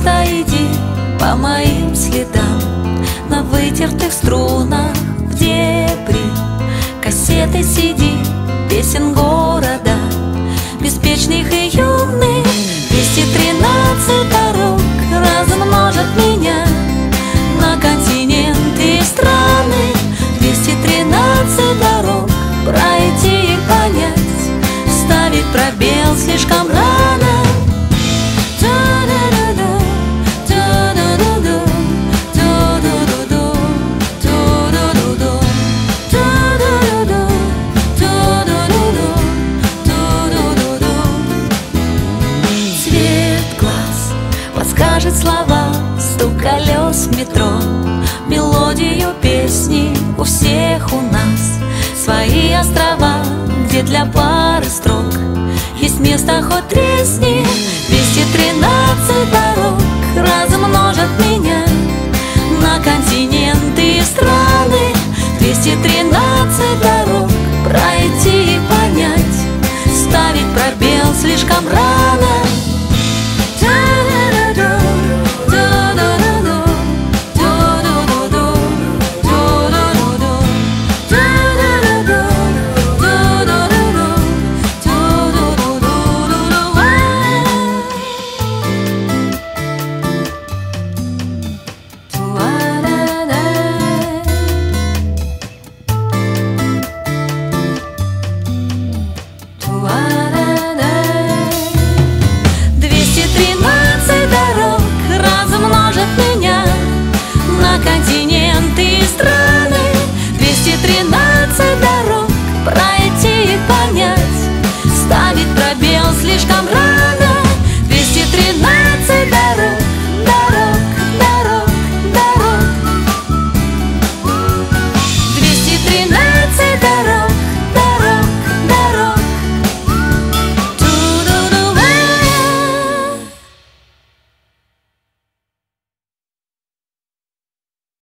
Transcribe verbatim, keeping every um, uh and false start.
Просто иди по моим следам, на вытертых струнах в дебри кассеты сиди, песен города, беспечных и юных. Двести тринадцать дорог размножат меня на континенты и страны. Двести тринадцать дорог пройти и понять, ставить пробел слишком рано. Скажет слова, стук колес в метро, мелодию песни у всех у нас. Свои острова, где для пары строк есть место, хоть тресни. Двести тринадцать дорог размножат меня на континенты и страны. Двести тринадцать дорог пройти и понять, ставить пробел слишком рано.